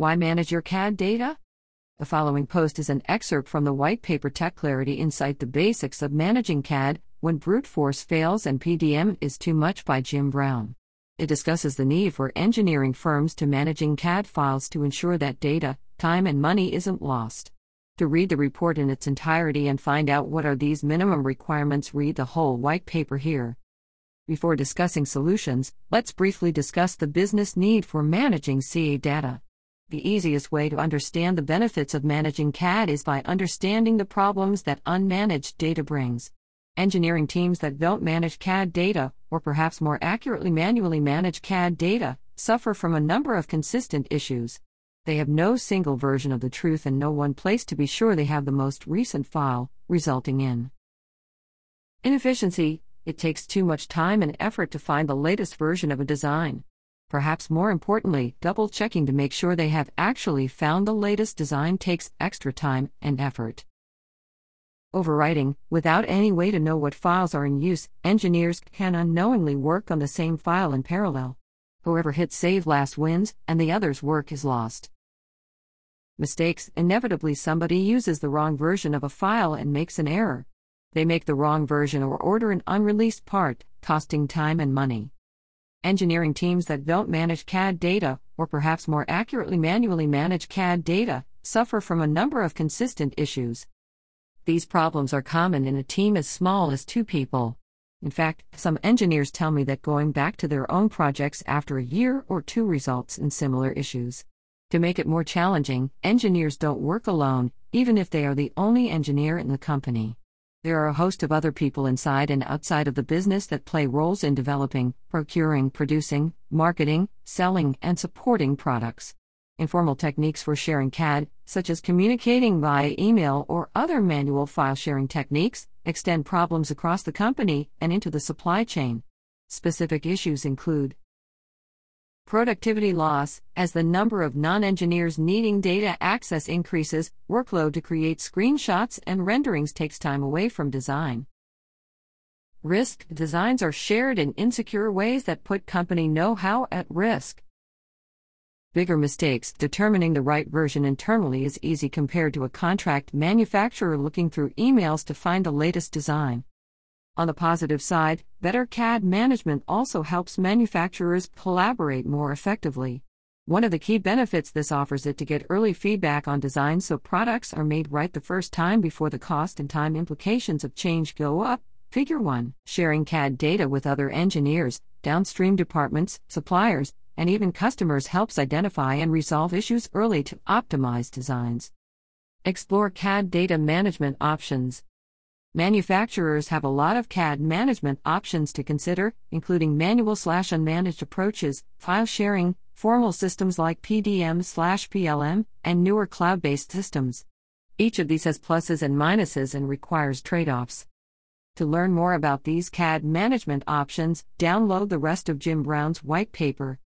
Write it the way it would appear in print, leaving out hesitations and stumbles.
Why manage your CAD data? The following post is an excerpt from the white paper Tech Clarity Insight: The Basics of Managing CAD When Brute Force Fails and PDM is Too Much by Jim Brown. It discusses the need for engineering firms to managing CAD files to ensure that data, time and money isn't lost. To read the report in its entirety and find out what are these minimum requirements, read the whole white paper here. Before discussing solutions, let's briefly discuss the business need for managing CAD data. The easiest way to understand the benefits of managing CAD is by understanding the problems that unmanaged data brings. Engineering teams that don't manage CAD data, or perhaps more accurately manually manage CAD data, suffer from a number of consistent issues. They have no single version of the truth and no one place to be sure they have the most recent file, resulting in inefficiency. It takes too much time and effort to find the latest version of a design. Perhaps more importantly, double-checking to make sure they have actually found the latest design takes extra time and effort. Overwriting: without any way to know what files are in use, engineers can unknowingly work on the same file in parallel. Whoever hits save last wins, and the other's work is lost. Mistakes: inevitably somebody uses the wrong version of a file and makes an error. They make the wrong version or order an unreleased part, costing time and money. Engineering teams that don't manage CAD data, or perhaps more accurately manually manage CAD data, suffer from a number of consistent issues. These problems are common in a team as small as 2 people. In fact, some engineers tell me that going back to their own projects after a year or 2 results in similar issues. To make it more challenging, engineers don't work alone, even if they are the only engineer in the company. There are a host of other people inside and outside of the business that play roles in developing, procuring, producing, marketing, selling, and supporting products. Informal techniques for sharing CAD, such as communicating via email or other manual file sharing techniques, extend problems across the company and into the supply chain. Specific issues include productivity loss: as the number of non-engineers needing data access increases, workload to create screenshots and renderings takes time away from design. Risk: designs are shared in insecure ways that put company know-how at risk. Bigger mistakes: determining the right version internally is easy compared to a contract manufacturer looking through emails to find the latest design. On the positive side, better CAD management also helps manufacturers collaborate more effectively. One of the key benefits this offers is to get early feedback on designs so products are made right the first time before the cost and time implications of change go up. Figure 1. Sharing CAD data with other engineers, downstream departments, suppliers, and even customers helps identify and resolve issues early to optimize designs. Explore CAD data management options. Manufacturers have a lot of CAD management options to consider, including manual/unmanaged approaches, file sharing, formal systems like PDM/PLM, and newer cloud-based systems. Each of these has pluses and minuses and requires trade-offs. To learn more about these CAD management options, download the rest of Jim Brown's white paper.